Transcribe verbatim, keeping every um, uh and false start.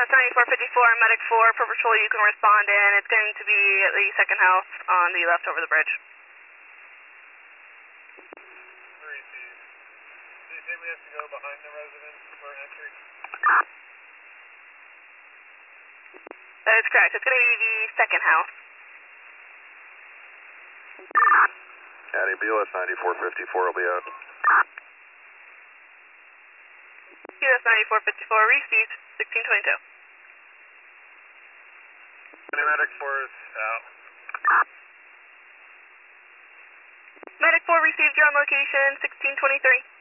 S ninety-four fifty-four, Medic four, per patrol, you can respond in. It's going to be the second house on the left over the bridge. Receive. Do you think we have to go behind the residence for entry? That is correct. It's going to be the second house. Addy, B O S ninety-four fifty-four will be out. B O S ninety-four fifty-four, received, sixteen twenty-two. Medic four is out. Medic four received, you're on location, sixteen twenty-three.